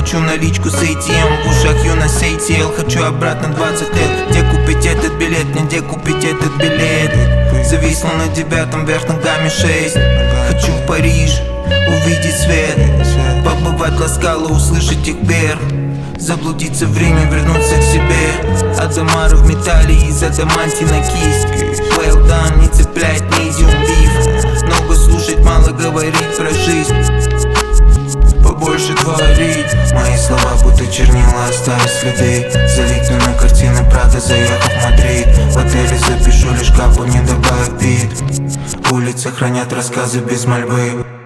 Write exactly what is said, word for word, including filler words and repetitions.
Хочу наличку с эй ти эм, в ушах юность эй ти эл. Хочу обратно двадцать лет, где купить этот билет, мне где купить этот билет. Зависла на девятом, вверх ногами шесть. Хочу в Париж, увидеть свет, побывать в Ла-Скала, услышать их вверх. Заблудиться в Риме, вернуться к себе. Адамара в металле из адаманти на кисть. Well done, не цеплять medium beef. Много слушать, мало говорить про жизнь, побольше творить. Мои слова будто чернила оставят следы. Залить на картины Прада, заехав в Мадрид. В отеле запишу лишь капу, не добавив бит. Улицы хранят рассказы без мольбы.